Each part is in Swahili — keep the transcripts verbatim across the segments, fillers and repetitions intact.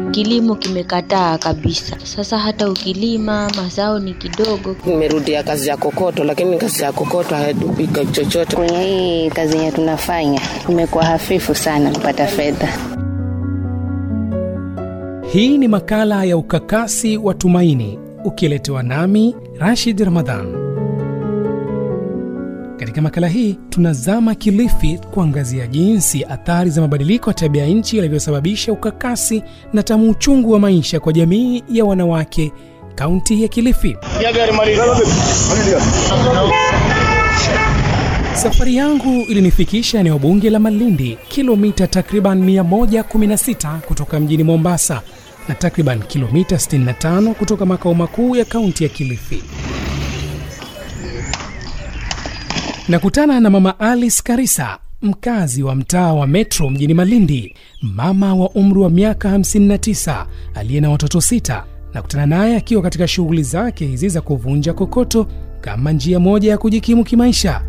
kilimo kimekataa kabisa. Sasa hata ukilima mazao ni kidogo. Nimerudia kazi ya kokoto, lakini kazi ya kokoto haitupika chochote. Kwenye hii kazi yetu tunafanya imekuwa hafifu sana kupata fedha. Hii ni makala ya ukakasi wa Tumaini, ukiletewa nami Rashid Ramadhan. Katika makala hii tunazama Kilifi kuangazia jinsi athari za mabadiliko ya tabia nchi yalivyosababisha ukakasi na tamu uchungu wa maisha kwa jamii ya wanawake kaunti ya Kilifi. Safari yangu ilinifikisha eneo bunge la Malindi, kilomita takriban mia moja kumi na sita kutoka mjini Mombasa na takriban kilomita sitini na tano kutoka makao makuu ya kaunti ya Kilifi. Nakutana na Mama Alice Karisa, mkazi wa mtaa wa Metro mjini Malindi, mama wa umri wa miaka hamsini na tisa aliye na watoto sita. Nakutana naye akiwa katika shughuli zake hizi za kuvunja kokoto kama njia moja ya kujikimu kimaisha.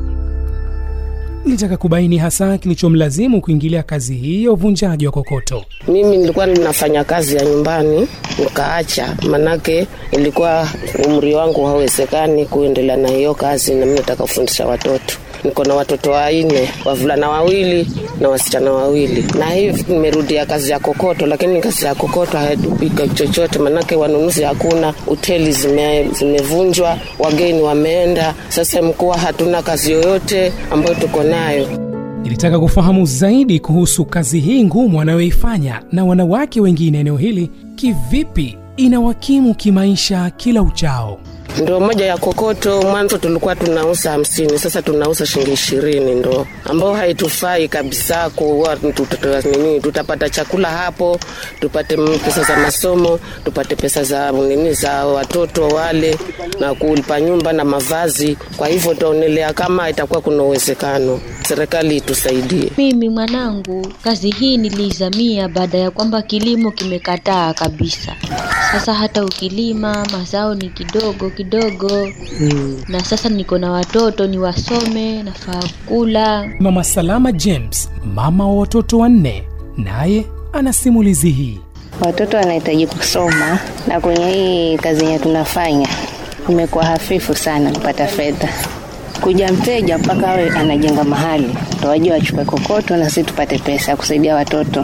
Nilitaka kubaini hasa kilichomlazimu kuingilia kazi hii ya uvunjaji wa kokoto. Mimi nilikuwa ninafanya kazi ya nyumbani, nikaacha, manake ilikuwa umri wangu hauwezekani kuendelea na hiyo kazi, na mimi nataka kufundisha watoto. Niko na watoto wanne, wavulana wawili na wasichana wawili. Na hivi nimerudia kazi ya kokoto, lakini kazi ya kokoto haitupika chochote, manake wanunuzi hakuna, hoteli zime, zimevunjwa, wageni wameenda. Sasa mkoa hatuna kazi yoyote ambayo tuko nayo. Nilitaka kufahamu zaidi kuhusu kazi hii ngumu wanayoifanya na wanawake wengine eneo hili, kivipi inawakimu kimaisha kila uchao. Ndio moja ya kokoto mwanzo tulikuwa tunauza hamsini, sasa tunauza shilingi ishirini, ndio ambao haitufai kabisa kwa mtoto nini. Tutapata chakula hapo, tupate pesa za masomo, tupate pesa za nini za watoto wale na kulipa nyumba na mavazi. Kwa hivyo tuonelea kama itakuwa kuna uwezekano serikali itusaidie. Mimi mwanangu kazi hii nilizamia baada ya kwamba kilimo kimekataa kabisa. Sasa hata ukilima mazao ni kidogo kidogo. Hmm. Na sasa niko na watoto ni wasome, nafaa kula. Mama Salama James, mama wa watoto wanne, naye ana simulizi hii. Watoto wanahitaji kusoma, na kwenye hii kazi yetu tunafanya imekuwa hafifu sana kupata fedha. Kuja mteja mpaka awe anajenga mahali, tuwaje wachukue kokoto na sisi tupate pesa kusaidia watoto.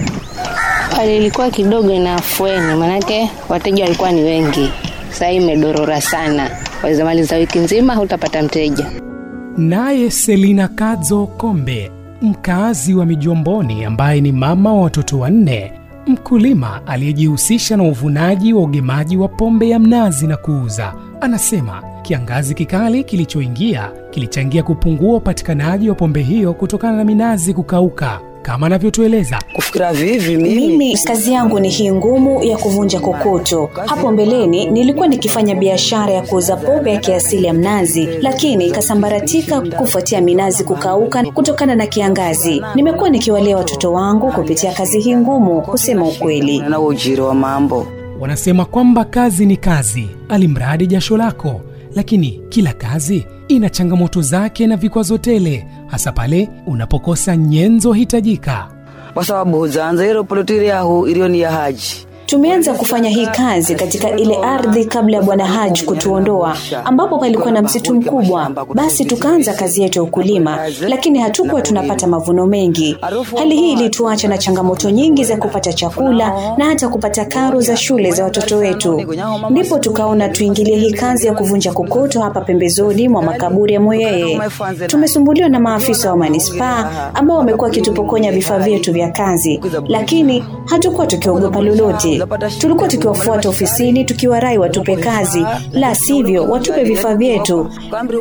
Hali ilikuwa kidogo inafueni, manake wateja walikuwa ni wengi. Sasa imedorora sana. Waweza maliza wiki nzima hutapata mteja. Naye Selina Kadzo Kombe, mkazi wa Mijomboni ambaye ni mama wa watoto wanne, mkulima aliyejihusisha na uvunaji wa ugemaji wa pombe ya mnazi na kuuza, anasema kiangazi kikali kilichoingia kilichangia kupungua upatikanaji wa pombe hiyo kutokana na minazi kukauka. Kama anavyotueleza. Kufikira vivi mimi. Mimi kazi yangu ni hii ngumu ya kuvunja kokoto. Hapo mbeleni nilikuwa nikifanya biashara ya kuuza pombe ya kiasili ya mnazi, lakini ikasambaratika kufuatia minazi kukauka kutokana na kiangazi. Nimekuwa nikiwalea watoto wangu kupitia kazi hii ngumu, kusema ukweli. Na ujira wa mambo. Wanasema kwamba kazi ni kazi, alimradi jasho lako. Lakini kila kazi ina changamoto zake na vikwazo tele, hasa pale unapokosa nyenzo hitajika. Kwa sababu zaanza hilo polotiri yahu ilioni ya Haji. Tumeanza kufanya hii kazi katika ile ardhi kabla ya Bwana Haji kutuondoa, ambapo palikuwa na msitu mkubwa. Basi tukaanza kazi yetu ya ukulima, lakini hatukuwa tunapata mavuno mengi. Hali hii ilituacha na changamoto nyingi za kupata chakula na hata kupata karo za shule za watoto wetu. Ndipo tukaona tuingilie hii kazi ya kuvunja kokoto hapa pembezoni mwa makaburi ya Moyeye. Tumesumbuliwa na maafisa wa manispaa ambao wamekuwa kitupokonya vifaa vyetu vya kazi, lakini hatukuwa tukiogopa lolote. Tulikuwa tukiwafuata ofisini tukiwarai watupe kazi, la sivyo watupe vifaa vyetu.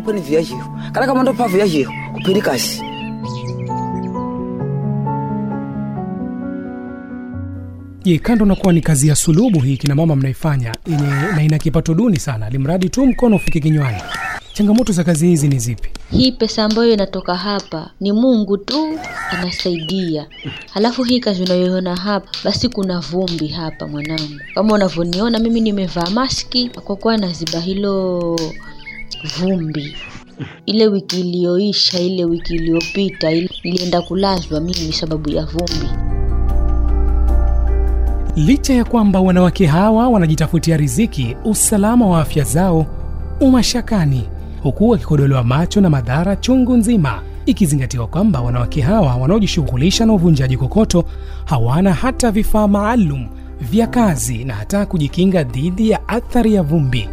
Kana kama ndo pavu yaje kupili kazi. Je, kando na kuwa ni kazi ya sulubu hii kina mama mnaifanya yenye na ina kipato duni sana, limradi tu mkono ufike kinywani, changamoto za kazi hizi ni zipi? Hii pesa ambayo inatoka hapa ni Mungu tu anasaidia. Halafu hii kazi unayoiona hapa, basi kuna vumbi hapa mwanangu. Kama unavyoniona mimi nimevaa maski kwa kuwa naziba hilo vumbi. Ile wiki iliyoisha, ile wiki iliyopita nilienda kulazwa mimi sababu ya vumbi. Licha ya kwamba wanawake hawa wanajitafutia riziki, usalama wa afya zao umashakani, huku wakikodolewa macho na madhara chungu nzima, ikizingatiwa kwamba wanawake hawa wanaojishughulisha na uvunjaji kokoto hawana hata vifaa maalum vya kazi na hata kujikinga dhidi ya athari ya vumbi.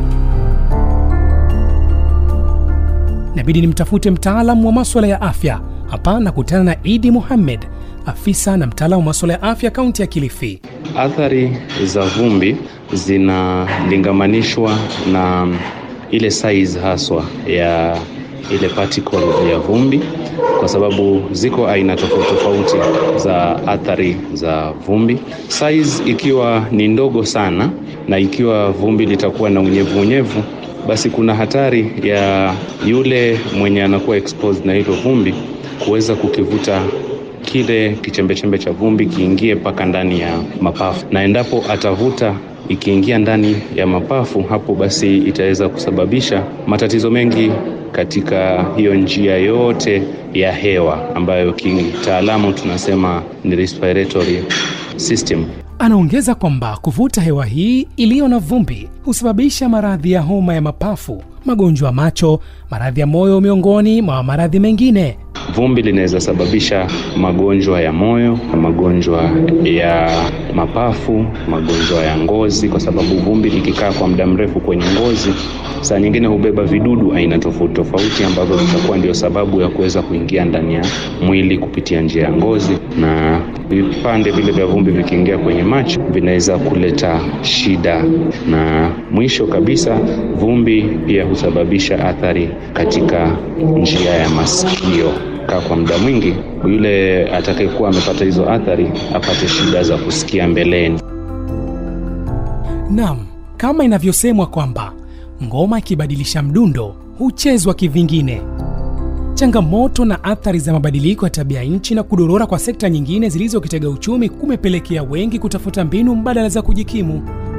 Inabidi nimtafute mtaalamu wa masuala ya afya. Hapa nakutana na Idi Mohamed, afisa na mtaalamu wa masuala ya afya kaunti ya Kilifi. Athari za vumbi zinalingamanishwa na ile size haswa ya ile particle ya vumbi, kwa sababu ziko aina tofauti tofauti za athari za vumbi. Size ikiwa ni ndogo sana na ikiwa vumbi litakuwa na unyevu unyevu, basi kuna hatari ya yule mwenye anakuwa exposed na hilo vumbi kuweza kukivuta kile kichembe-chembe cha vumbi kiingie paka ndani ya mapafu, na endapo atavuta ikiingia ndani ya mapafu, hapo basi itaweza kusababisha matatizo mengi katika hiyo njia yote ya hewa ambayo kitaalamu tunasema ni respiratory system. Anaongeza kwamba kuvuta hewa hii iliyo na vumbi husababisha maradhi ya homa ya mapafu, magonjwa ya macho, maradhi ya moyo miongoni mwa maradhi mengine. Vumbi linaweza sababisha magonjwa ya moyo, magonjwa ya mapafu, magonjwa ya ngozi, kwa sababu vumbi likikaa kwa muda mrefu kwenye ngozi, saa nyingine hubeba vidudu aina tofauti tofauti ambavyo vitakuwa ndio sababu ya kuweza kuingia ndani ya mwili kupitia njia ya ngozi, na vipande vile vya vumbi vikiingia kwenye macho vinaweza kuleta shida. Na mwisho kabisa, vumbi pia husababisha athari katika njia ya masikio. Kwa muda mwingi yule atakayekuwa amepata hizo athari apate shida za kusikia mbeleni. Naam, kama inavyosemwa kwamba ngoma ikibadilisha mdundo huchezwa kivingine. Changamoto na athari za mabadiliko ya tabia nchi na kudorora kwa sekta nyingine zilizokitega uchumi kumepelekea wengi kutafuta mbinu mbadala za kujikimu.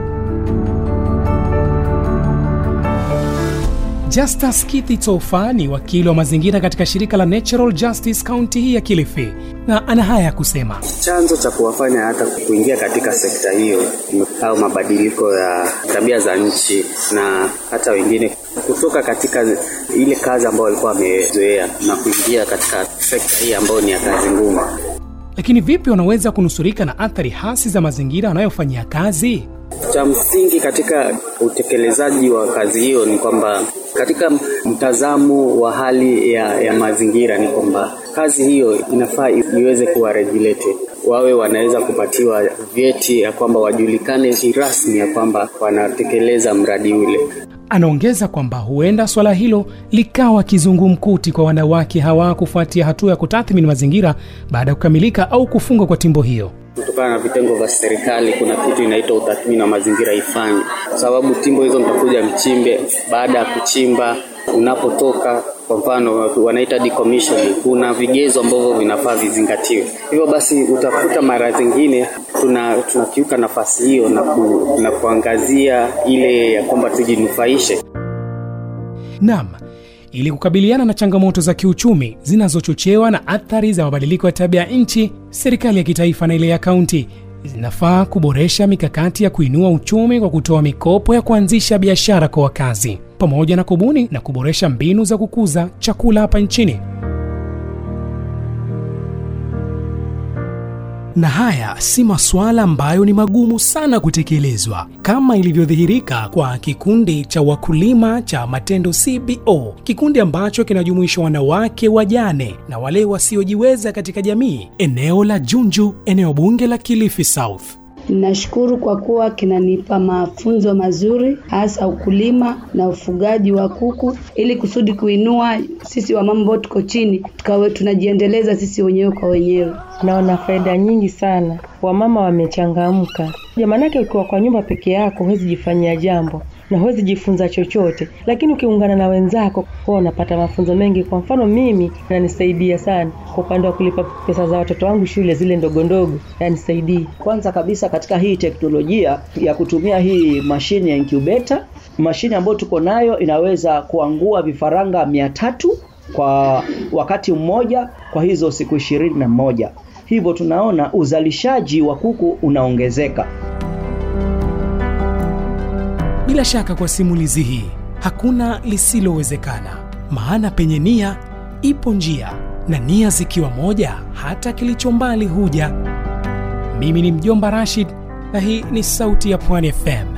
Justus Kithi Tofa ni wakili wa mazingira katika shirika la Natural Justice County hii ya Kilifi, na ana haya kusema. Chanzo cha kuwafanya hata kuingia katika sekta hiyo au mabadiliko ya tabia za nchi, na hata wengine kutoka katika ile kazi ambayo walikuwa wamezoea na kuingia katika sekta hii ambayo ni ya kazi ngumu. Lakini vipi wanaweza kunusurika na athari hasi za mazingira wanayofanyia kazi? Cha msingi katika utekelezaji wa kazi hiyo ni kwamba katika mtazamo wa hali ya, ya mazingira ni kwamba kazi hiyo inafaa iweze kuwa regulated. Wawe wanaweza kupatiwa vyeti ya kwamba wajulikane rasmi ya kwamba wanatekeleza mradi ule. Anaongeza kwamba huenda swala hilo likawa kizungumkuti kwa wanawake hawa kufuatia hatua ya kutathmini mazingira baada ya kukamilika au kufungwa kwa timbo hiyo. Kutokana na vitengo vya serikali kuna kitu inaitwa utathmini wa mazingira ifanye. Kwa sababu timbo hizo mtakuja mchimbe, baada ya kuchimba unapotoka, kwa mfano wanaita decommissioning, kuna vigezo ambavyo vinafaa vizingatiwe. Hivyo basi utakuta mara zingine tuna tunakiuka nafasi hiyo na, ku, na kuangazia ile ya kwamba tujinufaishe. Naam, ili kukabiliana na changamoto za kiuchumi zinazochochewa na athari za mabadiliko ya tabia nchi, serikali ya kitaifa na ile ya kaunti zinafaa kuboresha mikakati ya kuinua uchumi kwa kutoa mikopo ya kuanzisha biashara kwa wakazi, pamoja na kubuni na kuboresha mbinu za kukuza chakula hapa nchini. Na haya si masuala ambayo ni magumu sana kutekelezwa, kama ilivyodhihirika kwa kikundi cha wakulima cha Matendo C B O, kikundi ambacho kinajumuisha wanawake wajane na wale wasiojiweza katika jamii, eneo la Junju, eneo bunge la Kilifi South. Nashukuru kwa kuwa kinanipa mafunzo mazuri, hasa ukulima na ufugaji wa kuku, ili kusudi kuinua sisi wamama ambao tuko chini tukawe tunajiendeleza sisi wenyewe kwa wenyewe. Naona faida nyingi sana. Wamama wamechangamka. Maanake ukiwa kwa nyumba peke yako huwezi jifanyia jambo na huwezi jifunza chochote, lakini ukiungana na wenzako huwa unapata mafunzo mengi. Kwa mfano mimi inanisaidia sana kwa upande wa kulipa pesa za watoto wangu shule zile ndogo ndogo, yanisaidia. Kwanza kabisa katika hii teknolojia ya kutumia hii mashine ya incubator, mashine ambayo tuko nayo inaweza kuangua vifaranga mia tatu kwa wakati mmoja kwa hizo siku ishirini na moja. hivyo tunaona uzalishaji wa kuku unaongezeka. Bila shaka kwa simulizi hii hakuna lisilowezekana, maana penye nia ipo njia, na nia zikiwa moja hata kilicho mbali huja. Mimi ni mjomba Rashid na hii ni Sauti ya Pwani F M.